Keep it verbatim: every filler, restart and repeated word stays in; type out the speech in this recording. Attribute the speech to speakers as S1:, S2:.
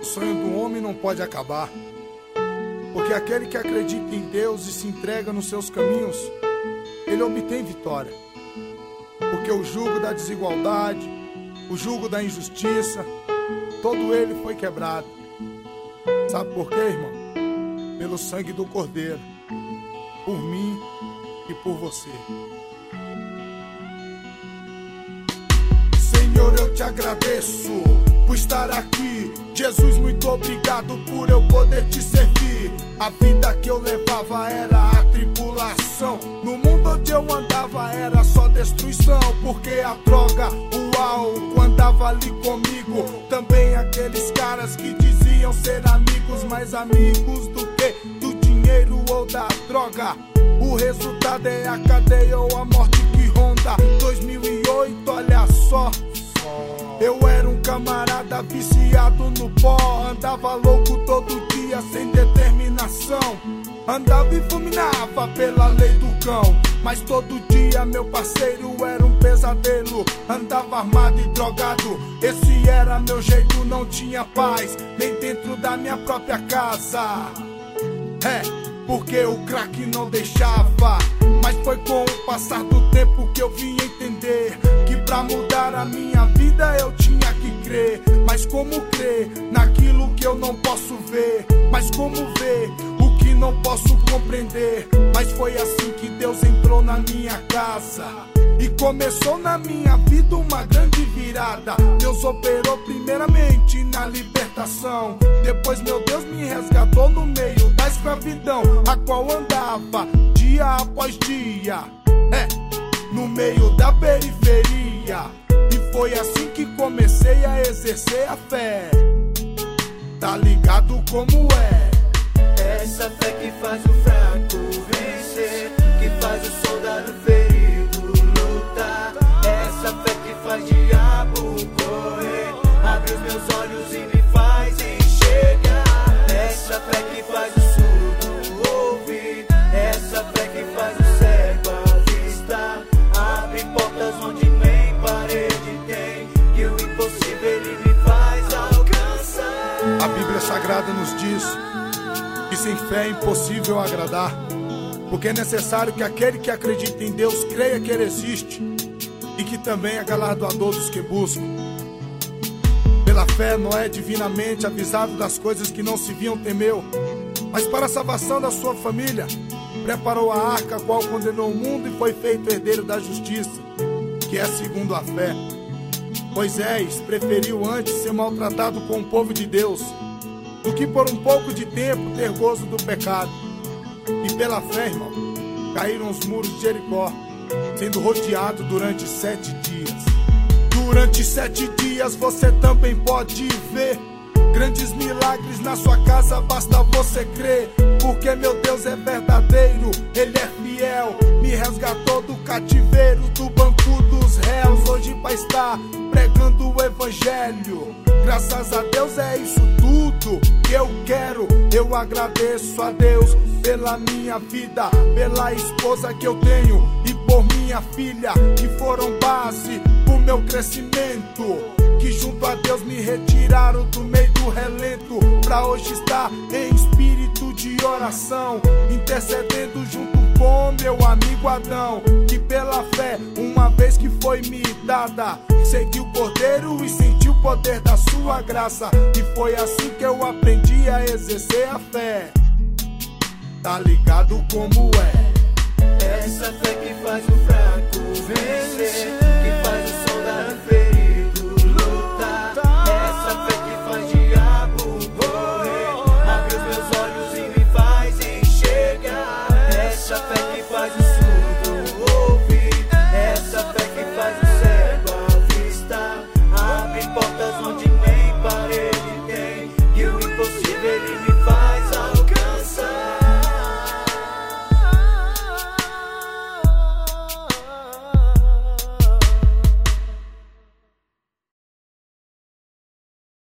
S1: O sonho do homem não pode acabar, porque aquele que acredita em Deus e se entrega nos seus caminhos, ele obtém vitória. Porque o jugo da desigualdade, o jugo da injustiça, todo ele foi quebrado. Sabe por quê, irmão? Pelo sangue do Cordeiro, por mim e por você. Senhor, eu te agradeço por estar aqui. Jesus, muito obrigado por eu poder te servir. A vida que eu levava era a tribulação. No mundo onde eu andava era só destruição. Porque a droga, o álcool andava ali comigo. Também aqueles caras que diziam ser amigos, mais amigos do que do dinheiro ou da droga. O resultado é a cadeia ou a morte que ronda. dois mil e oito, olha só. Eu era um camarada viciado no pó. Andava louco todo dia sem determinação. Andava e fulminava pela lei do cão. Mas todo dia meu parceiro era um pesadelo. Andava armado e drogado. Esse era meu jeito, não tinha paz nem dentro da minha própria casa. É, porque o crack não deixava. Mas foi com o passar do tempo que eu vim entender que pra mudar a minha vida eu tinha que crer. Mas como crer naquilo que eu não posso ver? Mas como ver o que não posso compreender? Mas foi assim que Deus entrou na minha casa e começou na minha vida uma grande virada. Deus operou primeiramente na libertação. Depois meu Deus me resgatou no meio da escravidão, a qual andava dia após dia, é, no meio da periferia. E foi assim que comecei a exercer a fé. Tá ligado como é?
S2: Essa fé que faz o fraco vencer, que faz o soldado ferido lutar. Essa fé que faz o diabo correr, abre os meus olhos e me faz enxergar. Essa fé que faz o surdo ouvir, essa fé que faz o cego avistar. Abre portas onde nem parede tem, que o impossível ele me faz alcançar.
S1: A Bíblia Sagrada nos diz que sem fé é impossível agradar, porque é necessário que aquele que acredita em Deus creia que Ele existe e que também é galardoador dos que buscam. Pela fé, Noé, divinamente avisado das coisas que não se viam, temeu, mas para a salvação da sua família preparou a arca, a qual condenou o mundo e foi feito herdeiro da justiça, que é segundo a fé. Moisés preferiu antes ser maltratado com o povo de Deus do que por um pouco de tempo ter gozo do pecado. E pela fé, irmão, caíram os muros de Jericó, sendo rodeado durante sete dias. Durante sete dias você também pode ver grandes milagres na sua casa, basta você crer. Porque meu Deus é verdadeiro, Ele é fiel. Me resgatou do cativeiro, do banco dos réus. Hoje vai estar pregando o evangelho. Graças a Deus é isso tudo que eu quero. Eu agradeço a Deus pela minha vida, pela esposa que eu tenho e por minha filha, que foram base pro meu crescimento, que junto a Deus me retiraram do meio do relento, pra hoje estar em espírito de oração, intercedendo junto com meu amigo Adão, que pela fé, uma vez que foi me dada, segui o Cordeiro e senti o poder da sua graça. E foi assim que eu aprendi a exercer a fé. Tá ligado como é?
S2: Essa fé que faz o fraco vencer,